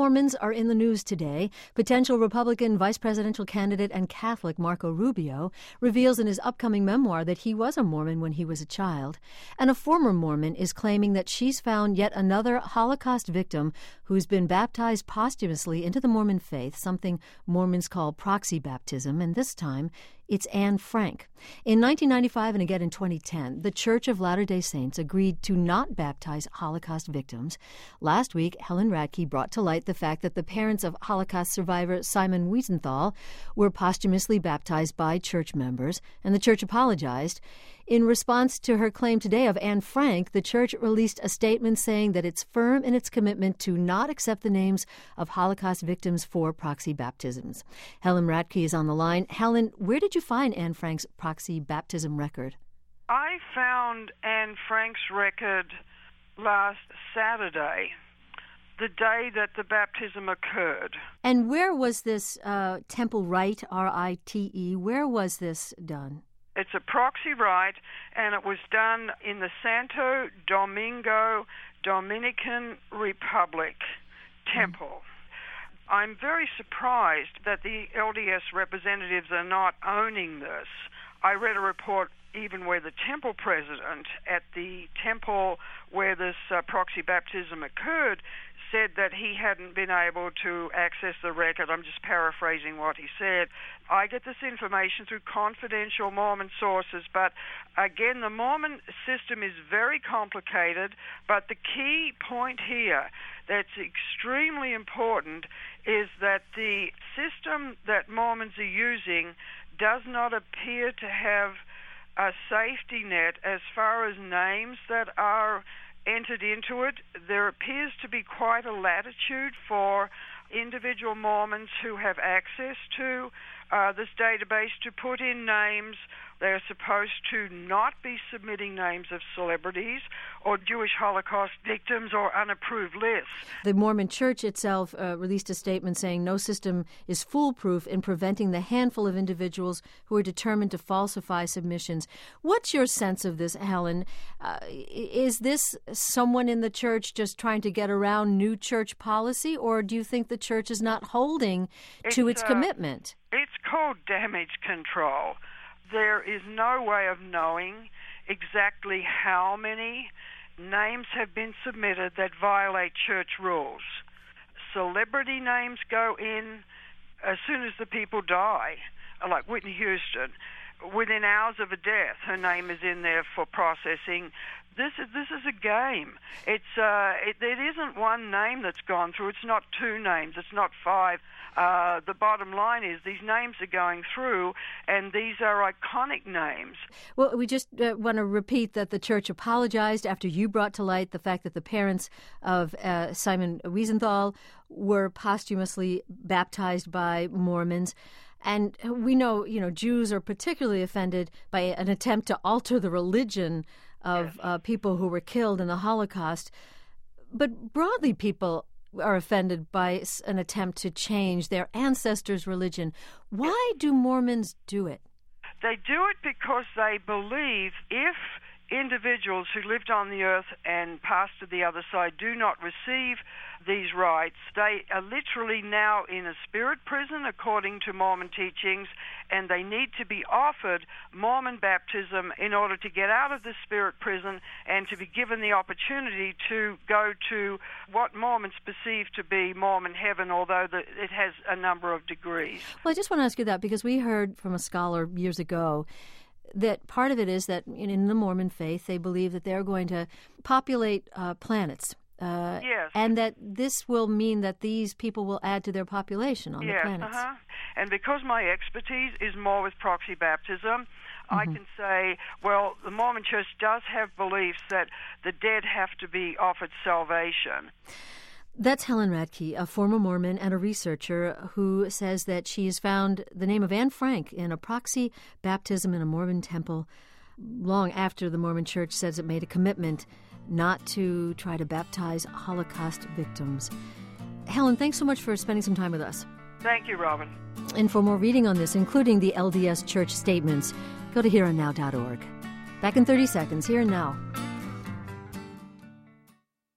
Mormons are in the news today. Potential Republican vice presidential candidate and Catholic Marco Rubio reveals in his upcoming memoir that he was a Mormon when he was a child. And a former Mormon is claiming that she's found yet another Holocaust victim who's been baptized posthumously into the Mormon faith, something Mormons call proxy baptism, and this time it's Anne Frank. In 1995 and again in 2010, the Church of Latter-day Saints agreed to not baptize Holocaust victims. Last week, Helen Radke brought to light the fact that the parents of Holocaust survivor Simon Wiesenthal were posthumously baptized by church members, and the church apologized. In response to her claim today of Anne Frank, the church released a statement saying that it's firm in its commitment to not accept the names of Holocaust victims for proxy baptisms. Helen Radke is on the line. Helen, where did you find Anne Frank's proxy baptism record? I found Anne Frank's record last Saturday, the day that the baptism occurred. And where was this temple rite, R-I-T-E, where was this done? It's a proxy rite, and it was done in the Santo Domingo Dominican Republic Temple. I'm very surprised that the LDS representatives are not owning this. I read a report even where the temple president at the temple where this proxy baptism occurred said that he hadn't been able to access the record. I'm just paraphrasing what he said. I get this information through confidential Mormon sources, but again, the Mormon system is very complicated, but the key point here that's extremely important is that the system that Mormons are using does not appear to have a safety net as far as names that are entered into it. There appears to be quite a latitude for individual Mormons who have access to this database to put in names. They're supposed to not be submitting names of celebrities or Jewish Holocaust victims or unapproved lists. The Mormon Church itself released a statement saying no system is foolproof in preventing the handful of individuals who are determined to falsify submissions. What's your sense of this, Helen? Is this someone in the church just trying to get around new church policy, or do you think the church is not holding to its commitment? It's called damage control. There is no way of knowing exactly how many names have been submitted that violate church rules. Celebrity names go in as soon as the people die, like Whitney Houston. Within hours of a death, her name is in there for processing. This is a game. It isn't one name that's gone through. It's not two names. It's not five. The bottom line is these names are going through, and these are iconic names. Well, we just want to repeat that the church apologized after you brought to light the fact that the parents of Simon Wiesenthal were posthumously baptized by Mormons. And we know, Jews are particularly offended by an attempt to alter the religion of people who were killed in the Holocaust. But broadly, people are offended by an attempt to change their ancestors' religion. Why do Mormons do it? They do it because they believe if individuals who lived on the earth and passed to the other side do not receive these rights, they are literally now in a spirit prison according to Mormon teachings, and they need to be offered Mormon baptism in order to get out of the spirit prison and to be given the opportunity to go to what Mormons perceive to be Mormon heaven, although it has a number of degrees. Well, I just want to ask you that because we heard from a scholar years ago that part of it is that in the Mormon faith, they believe that they're going to populate planets. Yes. And that this will mean that these people will add to their population on the planets. Yes, And because my expertise is more with proxy baptism, I can say, well, the Mormon Church does have beliefs that the dead have to be offered salvation. That's Helen Radke, a former Mormon and a researcher who says that she has found the name of Anne Frank in a proxy baptism in a Mormon temple long after the Mormon Church says it made a commitment not to try to baptize Holocaust victims. Helen, thanks so much for spending some time with us. Thank you, Robin. And for more reading on this, including the LDS Church statements, go to hereandnow.org. Back in 30 seconds, Here and Now.